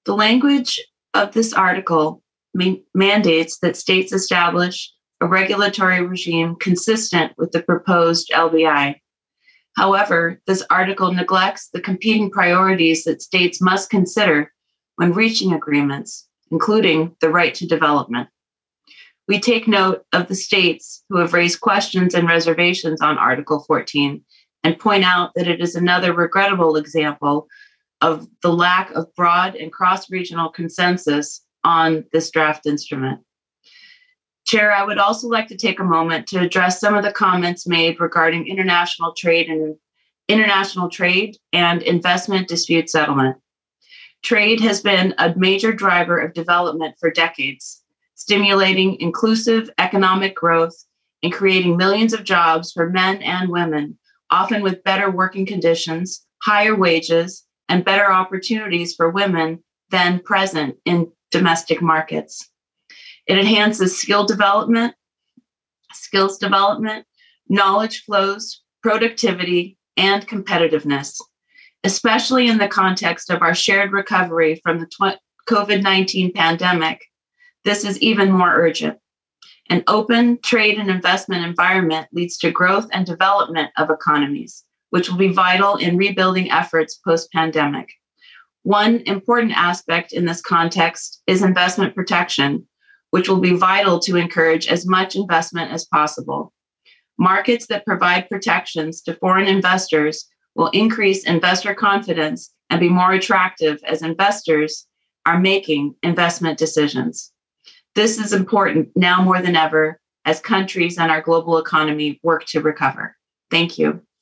The language of this article mandates that states establish a regulatory regime consistent with the proposed LBI. However, this article neglects the competing priorities that states must consider when reaching agreements, including the right to development. We take note of the states who have raised questions and reservations on Article 14 and point out that it is another regrettable example of the lack of broad and cross-regional consensus on this draft instrument. Chair, I would also like to take a moment to address some of the comments made regarding international trade and investment dispute settlement. Trade has been a major driver of development for decades, stimulating inclusive economic growth and creating millions of jobs for men and women, often with better working conditions, higher wages, and better opportunities for women than present in domestic markets. It enhances skills development, knowledge flows, productivity, and competitiveness, especially in the context of our shared recovery from the COVID-19 pandemic. This is even more urgent. An open trade and investment environment leads to growth and development of economies, which will be vital in rebuilding efforts post-pandemic. One important aspect in this context is investment protection, which will be vital to encourage as much investment as possible. Markets that provide protections to foreign investors will increase investor confidence and be more attractive as investors are making investment decisions. This is important now more than ever as countries and our global economy work to recover. Thank you.